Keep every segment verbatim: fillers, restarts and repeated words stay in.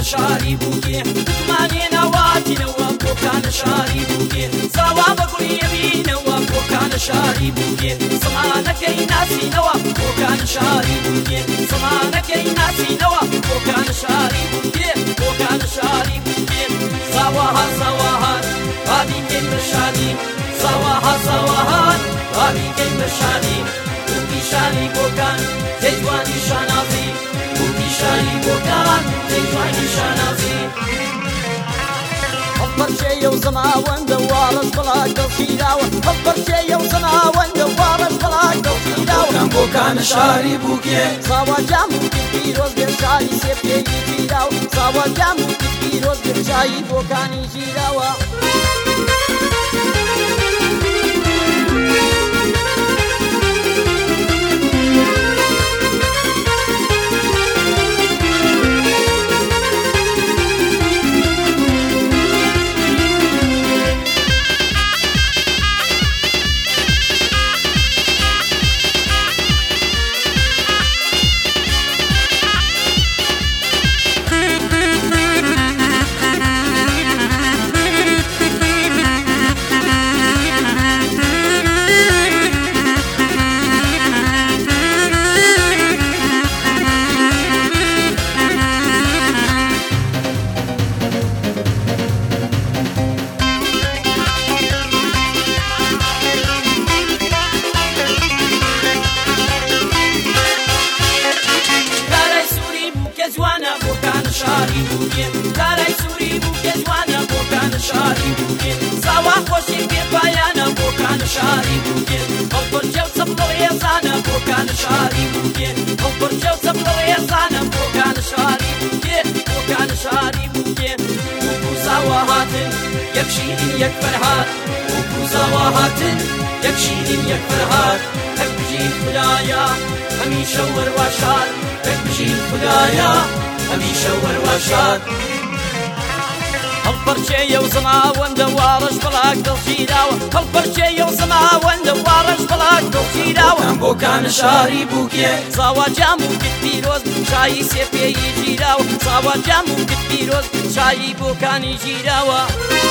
شاری بووکێ مانێ ناواتینەوە بۆکانە شاری بووکێ زاوا بەگوڵیە بینەوە بۆکانە شاری بووکێ زمانەکەی ناسینەوە بۆکانە شاری بووکێ زمانەکەی ناسینەوە بۆکانە شاری بووکێ بۆکانە شاری بووکێ زاواها زاواهات بابیکەین بە شادی زاواها زاواهات بابیکەین بە شادی بووکیشانی بۆکان تێجوانی شانازی بووکیشانی بۆکان تێجوانی شانازی هەڵپەرچێیە و زەماوەندە واڕەش بەڵاک دڵگیراوە هەڵپەرچێیە و زەماوەندە واڕەش بەڵاک دڵگیراوە بۆکانە شاری بووکێ زاوا جام و پیرۆز بێ شاری سێپێی گیراوە زاوا جام و پیرۆز بێ شایی بۆکانی گیراوە شاری بووکێ کارای سووری بووکێ جوانە بۆکانە شاری بووکێ زاوا خۆشی پێپایانە بۆکانە شاری بووکێ هەڵپەرچێ و چەپڵەوە ێزانە بۆکانە شاری بووکێ هەڵپەرچێ و چەپڵەوە ێزانە بۆکانە شاری بووکێ بۆکانە شاری بووکێ وەکوو زاوا هاتن یەک شیرین یەک فەرهاد وەکوو زاوا هاتن یەک شیرین یەک فەرهاد هەر بژین خودایە هەمیشە وەرواشاد هەر بژین خودایە هەمیشە وەرواشاد هەڵپەرچێیە و زەماوەندە واڕەش بەڵاک دڵگیراوە هەڵپەرچێیە و زەماوەندە واڕەش بەڵاک دڵگیراوە بۆکانە شاری بووکێ زاوا جام و پیرۆز شایی سێپێی گیراوە زاوا جام و پیرۆز شایی بۆکانی گیراوە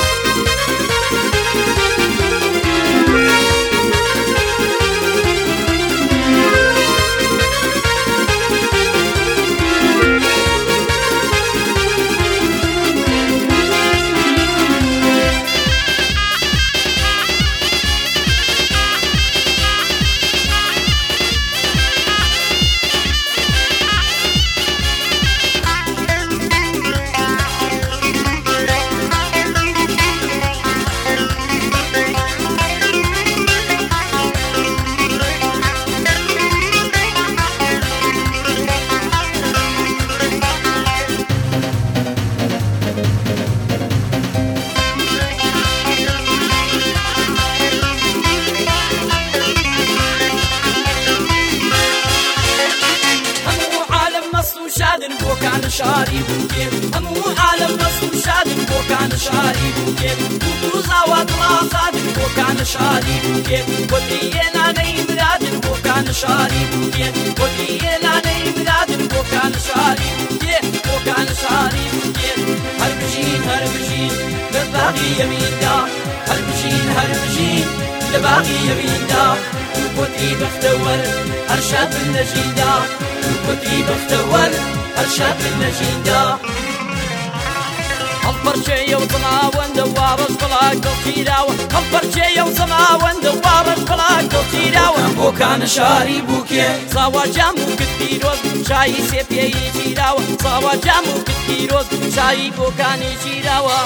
بۆکانە شاری بووکێ هەموو عالەم مەست و شادن بۆکانە شاری بووکێ دوو زاوا دڵازادن بۆکانە شاری بووکێ بۆتی هێنانەی مرادن بۆکانە شاری بووکێ بۆتی هێنانەی مرادن بۆکانە شاری بووکێ بۆکانە شاری بووکێ هەر بژین هەر بژین لە باغی یەمیندا هەر بژین هەر بژین لە باغی یەمیندا بۆتی بەختەوەر هەر شاد بن لە ژیندا بۆتی بەختەوەر هەر شاد بن لە ژیندا هەڵپەرچێیە و زەماوەندە واڕەش بەڵاک دڵگیراوە هەڵپەرچێیە و زەماوەندە واڕەش بەڵاک دڵگیراوە بۆکانە شاری بووکێ زاوا جام و پیرۆز شایی سێپێی گیراوە زاوا جام و پیرۆز شایی بۆکانی گیراوە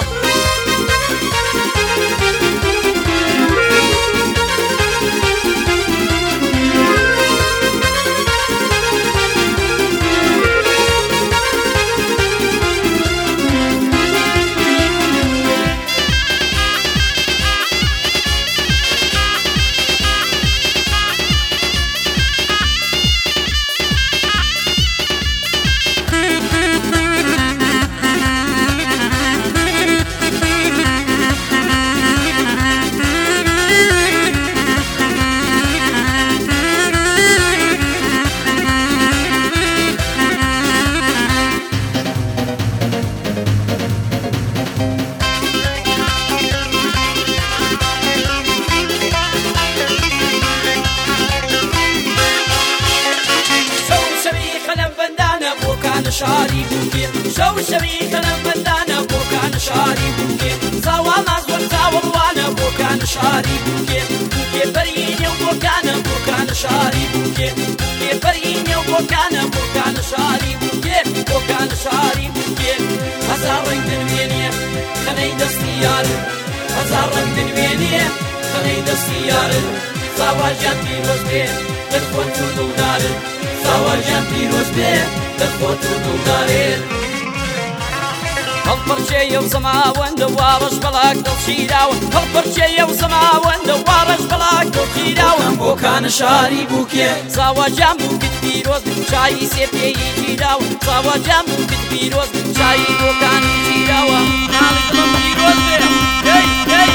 بووکێ شەو شەوی کەنە بەندانە بۆکان شاری بووکێ زاواما زۆر چاوەڕوانە بۆکان شاری بووکێ بووکێ بەری نێو بۆکانە بۆکان شاری بووکێ بووکێ بەری نێو بۆکانە بۆکان شاری بووکێ بۆکان شاری بووکێ هەزار ڕنگ دنوێنێ خەنەی دەستی یارن هەزار ڕنگ دنوێنێ خەنەی دەستی یارن زاواژیان پیرۆز بێ دەرخۆت و دڵدارن زاواژیان پیرۆز بێ دەرخۆت و دڵدارێن هەڵپەرچێیە و زەماوەندە واڕەش بەڵاک دڵشیراوە هەڵپەرچێیە و زەماوەندە واڕەش بەڵاک دڵشیراوە بۆکانە شاری بووکێ زاواژیان بووکت پیرۆز چایی سێپێیی گیراوە زاواژیان بووکت پیرۆز چایی بۆکانی گیراوە ناڵی دڵم پیرۆز بێ هەی هەی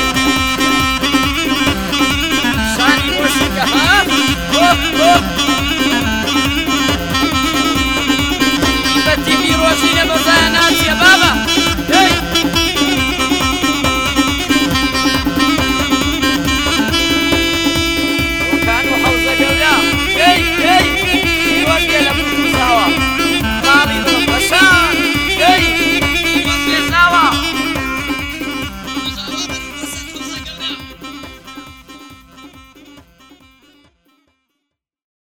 شانی بۆشکە ها هۆپ هۆپ بەتی پیرۆزینە بەزایە ناچیە بابە هەی